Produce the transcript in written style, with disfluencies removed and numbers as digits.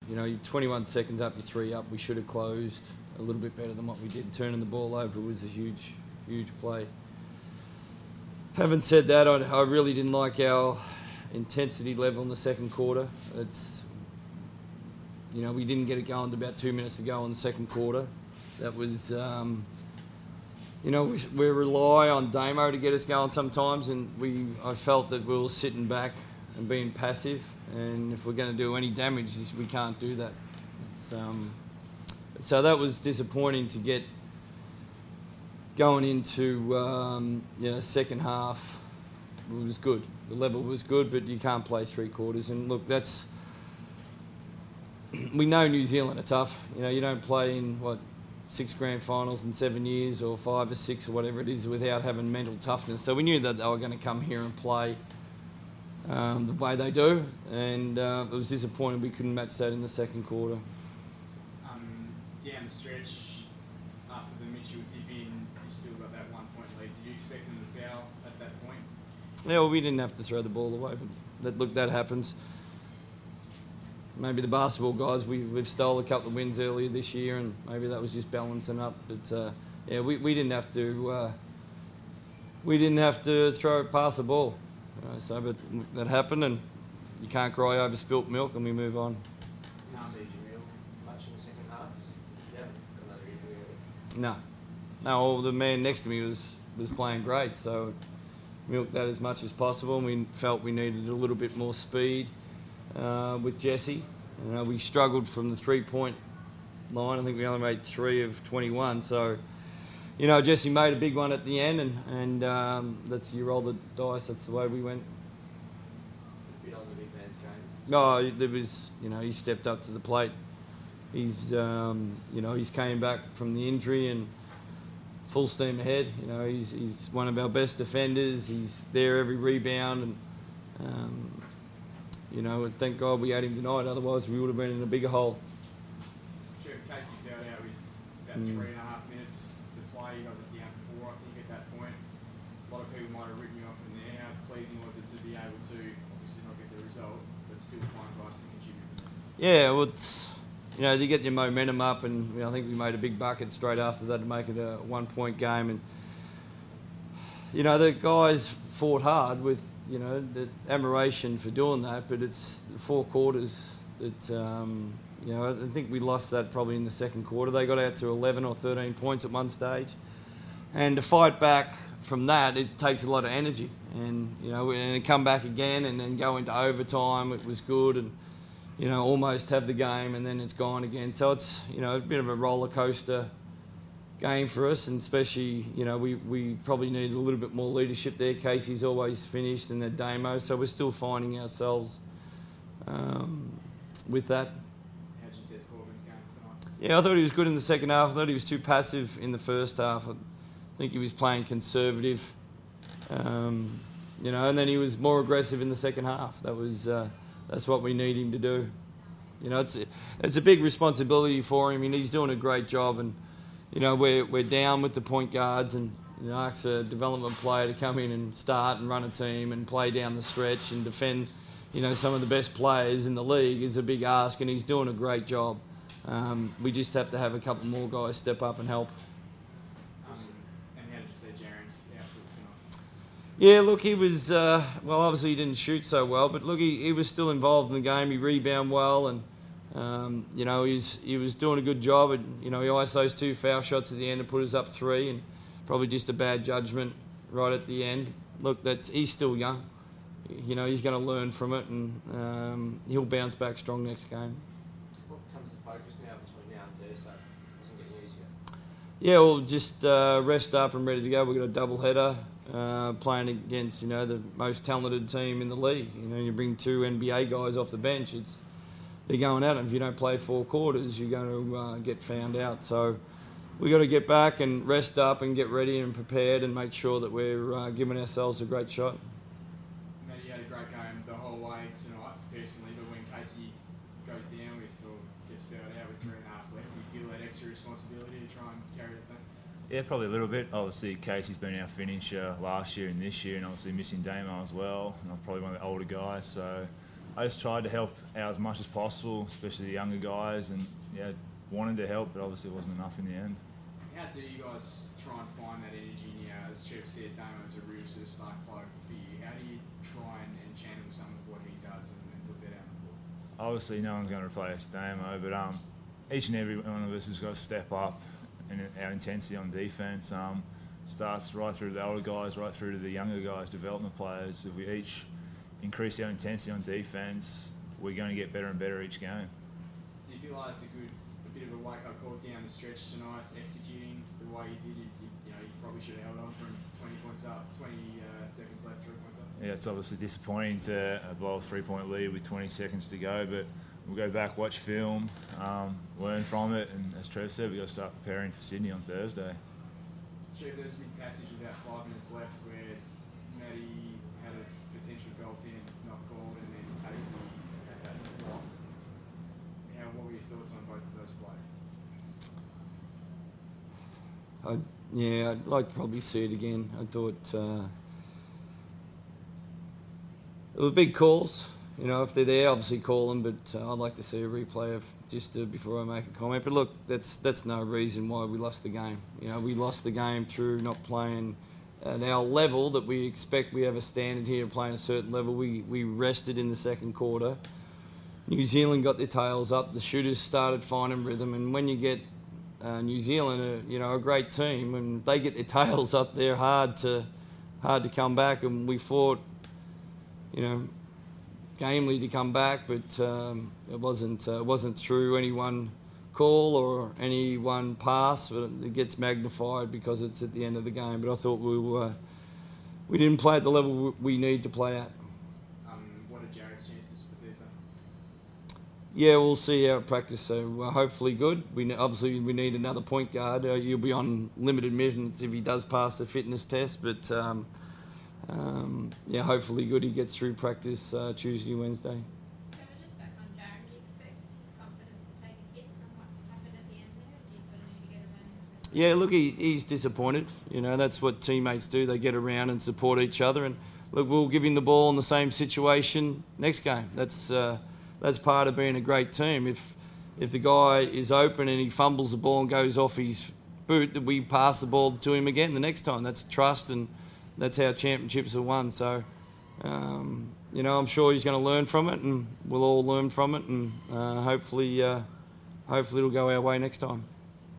you know, you're 21 seconds up, you're 3 up. We should have closed a little bit better than what we did. Turning the ball over was a huge play. Having said that, I really didn't like our intensity level in the second quarter. It's, you know, we didn't get it going to about 2 minutes to go in the second quarter. That was, you know, we rely on Damo to get us going sometimes, and I felt that we were sitting back and being passive, and if we're going to do any damage, we can't do that. So that was disappointing to get going into, you know, second half. It was good. The level was good, but you can't play 3 quarters. And look, we know New Zealand are tough. You know, you don't play in, 6 grand finals in 7 years, or 5 or 6 or whatever it is, without having mental toughness. So we knew that they were going to come here and play the way they do, and it was disappointing we couldn't match that in the second quarter. Down the stretch, after the Mitchell tip in, you still got that 1 point lead. Did you expect them to foul at that point? Yeah, well, we didn't have to throw the ball away, but that happens. Maybe the basketball guys, we've stole a couple of wins earlier this year, and maybe that was just balancing up. But yeah, we didn't have to. We didn't have to pass the ball. So, but that happened, and you can't cry over spilt milk, and we move on. Much in the second half? Yeah, another injury. No. Well, the man next to me was playing great, so milked that as much as possible. And we felt we needed a little bit more speed with Jesse. You know, we struggled from the 3-point line. I think we only made 3 of 21. So, you know, Jesse made a big one at the end, and that's, you roll the dice. That's the way we went. A bit on the big man's game. No, there was, you know, he stepped up to the plate. He's, you know, he's came back from the injury and full steam ahead. You know, he's one of our best defenders. He's there every rebound, and you know, and thank God we had him tonight. Otherwise, we would have been in a bigger hole. Sure, Casey fouled out with about 3.5 minutes to play. You guys are down 4, I think, at that point. A lot of people might have written you off from there. How pleasing was it to be able to obviously not get the result, but still find guys to contribute? Yeah, well, it's, you know, you get your momentum up, and you know, I think we made a big bucket straight after that to make it a 1-point game. And you know, the guys fought hard with, you know, the admiration for doing that, but it's 4 quarters that, you know, I think we lost that probably in the second quarter. They got out to 11 or 13 points at one stage, and to fight back from that, it takes a lot of energy. And you know, and come back again and then go into overtime, it was good, and you know, almost have the game, and then it's gone again. So it's, you know, a bit of a roller coaster game for us, and especially, you know, we probably need a little bit more leadership there. Casey's always finished, and then Damo, so we're still finding ourselves with that. How did you see Corbin's game tonight? Yeah, I thought he was good in the second half. I thought he was too passive in the first half. I think he was playing conservative, you know, and then he was more aggressive in the second half. That's what we need him to do. You know, it's a big responsibility for him, and he's doing a great job. And you know, we're down with the point guards, and you know, ask a development player to come in and start and run a team and play down the stretch and defend, you know, some of the best players in the league is a big ask, and he's doing a great job. We just have to have a couple more guys step up and help. And how did you see Jaren's output tonight? Yeah, look, he was, well, obviously he didn't shoot so well, but look, he was still involved in the game. He rebounded well, and you know, he was doing a good job. And you know, he iced those 2 foul shots at the end to put us up 3, and probably just a bad judgment right at the end. Look, he's still young. You know, he's going to learn from it, and he'll bounce back strong next game. What becomes the focus now between now and Thursday? It doesn't get easier. Yeah, well, just rest up and ready to go. We've got a double header playing against, you know, the most talented team in the league. You know, you bring 2 NBA guys off the bench, they're going at it. If you don't play 4 quarters, you're going to get found out. So we've got to get back and rest up and get ready and prepared and make sure that we're giving ourselves a great shot. Matty, you had a great game the whole way tonight, personally, but when Casey goes down with or gets fouled out with 3.5 left, do you feel that extra responsibility to try and carry the team? Yeah, probably a little bit. Obviously, Casey's been our finisher last year and this year, and obviously missing Damo as well. And I'm probably one of the older guys, so I just tried to help out as much as possible, especially the younger guys, and yeah, wanted to help, but obviously it wasn't enough in the end. How do you guys try and find that energy now? As Chev said, Damo is a real sort of spark plug for you. How do you try and channel some of what he does and put that out on the floor? Obviously, no one's going to replace Damo, but each and every one of us has got to step up in our intensity on defence. Starts right through to the older guys, right through to the younger guys, development players. If we each increase our intensity on defence, we're going to get better and better each game. Do you feel like it's a bit of a wake-up call down the stretch tonight, executing the way you did? You probably should have held on from 20 points up, 20 seconds left, 3 points up. Yeah, it's obviously disappointing to blow a 3-point lead with 20 seconds to go, but we'll go back, watch film, learn from it, and as Trev said, we've got to start preparing for Sydney on Thursday. Chev, there's a big passage about 5 minutes left where Matty had a potential goal 10 not called, and then Casey had that block. What were your thoughts on both of those plays? I'd like to probably see it again. I thought it was big calls. If they're there, obviously call them, but I'd like to see a replay of just before I make a comment. But look, that's no reason why we lost the game. We lost the game through not playing at our level that we expect. We have a standard here of playing a certain level. We rested in the second quarter. New Zealand got their tails up. The shooters started finding rhythm, and when you get New Zealand, a great team, and they get their tails up, they're hard to come back. And we fought, gamely to come back, but it wasn't through any one call or any one pass. But it gets magnified because it's at the end of the game. But I thought we didn't play at the level we need to play at. What are Jared's chances for Thursday? Yeah, we'll see how it practice. So hopefully good. Obviously we need another point guard. You'll be on limited minutes if he does pass the fitness test, but hopefully good. He gets through practice Tuesday, Wednesday. Just back on Jared, do you expect his confidence to take a hit from what happened at the end there? Do you sort of need to get around? Yeah, look, he's disappointed. That's what teammates do. They get around and support each other. And look, we'll give him the ball in the same situation next game. That's part of being a great team. If the guy is open and he fumbles the ball and goes off his boot, that we pass the ball to him again the next time. That's trust, and that's how championships are won. So, I'm sure he's going to learn from it, and we'll all learn from it, and hopefully it'll go our way next time.